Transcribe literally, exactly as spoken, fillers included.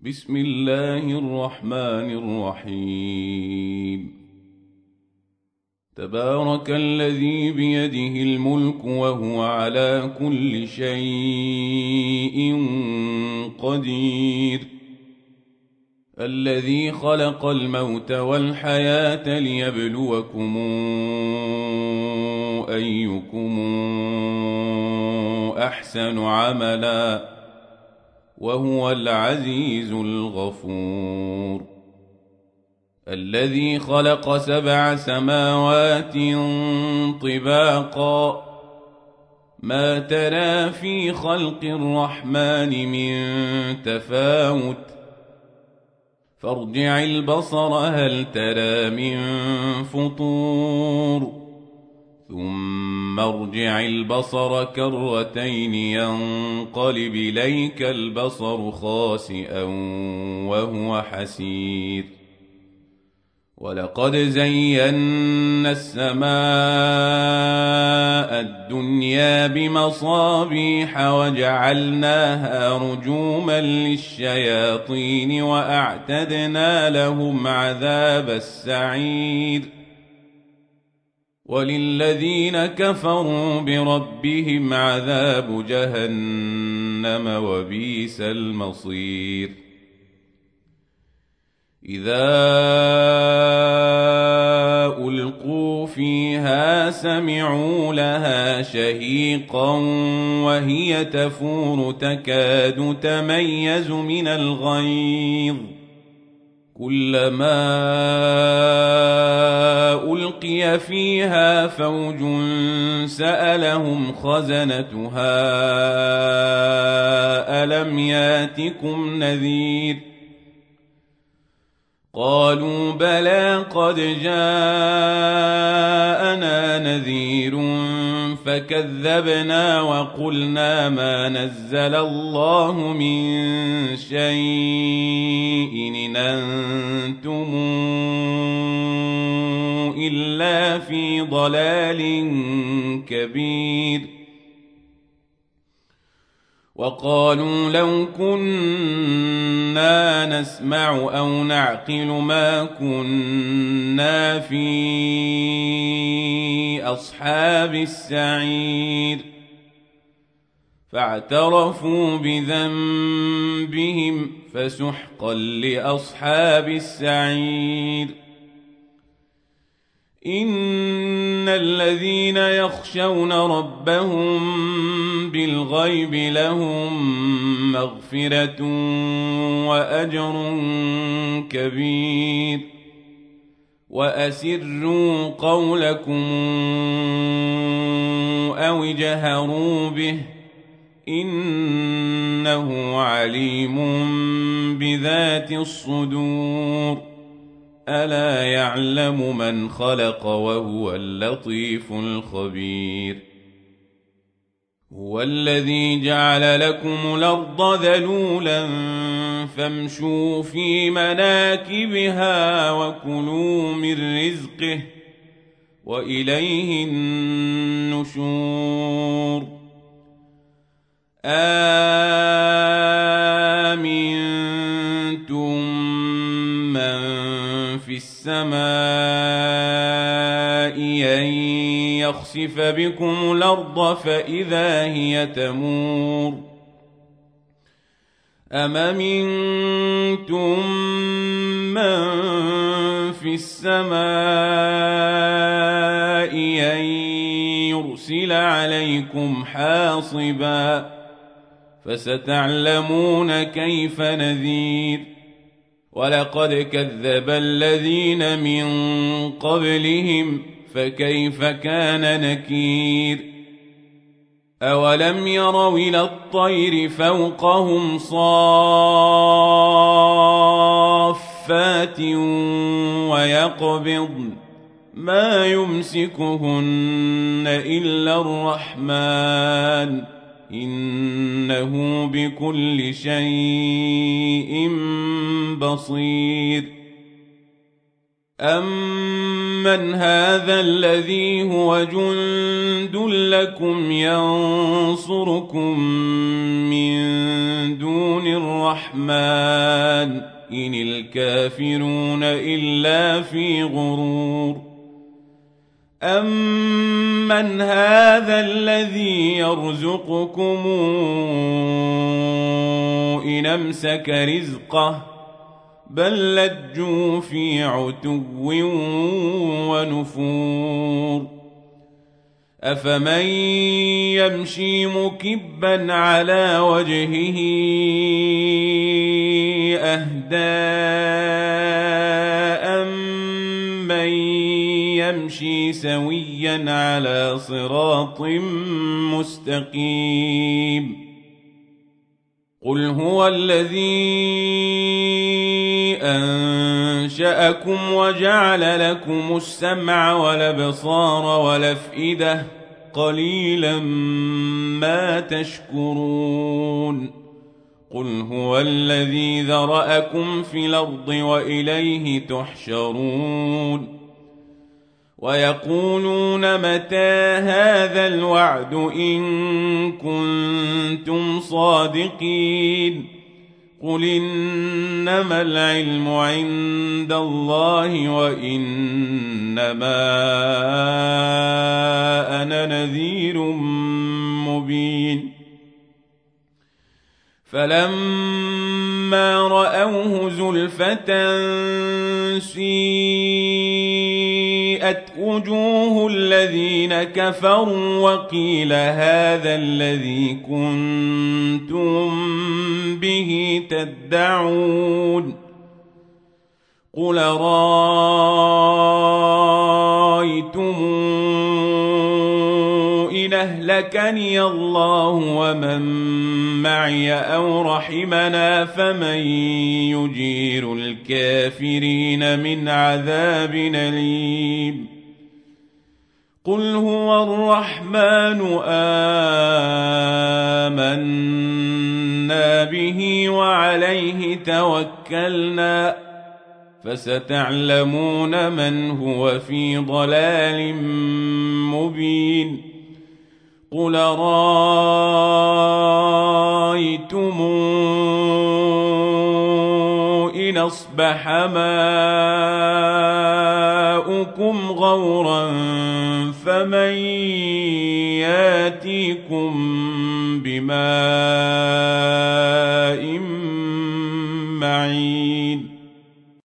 بسم الله الرحمن الرحيم. تبارك الذي بيده الملك وهو على كل شيء قدير، الذي خلق الموت والحياة ليبلوكم أيكم أحسن عملا وهو العزيز الغفور. الذي خلق سبع سماوات طباقا، ما ترى في خلق الرحمن من تفاوت، فارجع البصر هل ترى من فطور، ثم ارجع البصر كرتين ينقلب إليك البصر خاسئا وهو حسير. ولقد زينا السماء الدنيا بمصابيح وجعلناها رجوما للشياطين وأعتدنا لهم عذاب السعير. وللذين كفروا بربهم عذاب جهنم وبئس المصير. إذا ألقوا فيها سمعوا لها شهيقا وهي تفور تكاد تميز من الغيظ، كلما ألقي فيها فوج سألهم خزنتها ألم ياتكم نذير، قالوا بلى قد جاءنا نذير فكذبنا وقلنا ما نزل الله من شيء إن أنتم إلا في ضلال كبير. وقالوا لو كنا نسمع أو نعقل ما كنا في أصحاب السعير، فاعترفوا بذنبهم فسحقا لأصحاب السعير. إن الذين يخشون ربهم بالغيب لهم مغفرة وأجر كبير. وأسروا قولكم أو اجهروا به إنه عليم بذات الصدور. ألا يعلم من خلق وهو اللطيف الخبير. هو الذي جعل لكم الأرض ذلولا فامشوا في مناكبها وكلوا من رزقه وإليه النشور. آمنتم من في السماء أن يخسف بكم الأرض فإذا هي تمور، أم أمنتم من في السماء أن يرسل عليكم حاصبا فستعلمون كيف نذير. ولقد كذب الذين من قبلهم فكيف كان نكير. أولم يروا إلى الطير فوقهم صافات ويقبضن ما يمسكهن إلا الرحمن إنه بكل شيء بصير. أمن هذا الذي هو جند لكم ينصركم من دون الرحمن الرحمن إن الكافرون إلا في غرور أمن هذا الذي يرزقكم إن أمسك رزقه بل لجوا في عتو ونفور أفمن يمشي مكبا على وجهه أهدى أمن يمشي سويا على صراط مستقيم قل هو الذي أنشأكم وجعل لكم السمع والأبصار والأفئدة قليلا ما تشكرون قل هو الذي ذرأكم في الأرض وإليه تحشرون ويقولون متى هذا الوعد إن كنتم صادقين قل إنما العلم عند الله وإنما أنا نذير مبين فلما رأوه زلفة سيئت وجوه الذين كفروا وقيل هذا الذي كنتم به تدعون قل رأيتم إن أهلكني الله ومن معي أو رحمنا فمن يجير الكافرين من عذاب أليم قل هو الرحمن آمنا به وعليه توكلنا فستعلمون من هو في ضلال مبين قل رأيتم إن أصبح ماؤكم غورا فمن ياتيكم بماء معين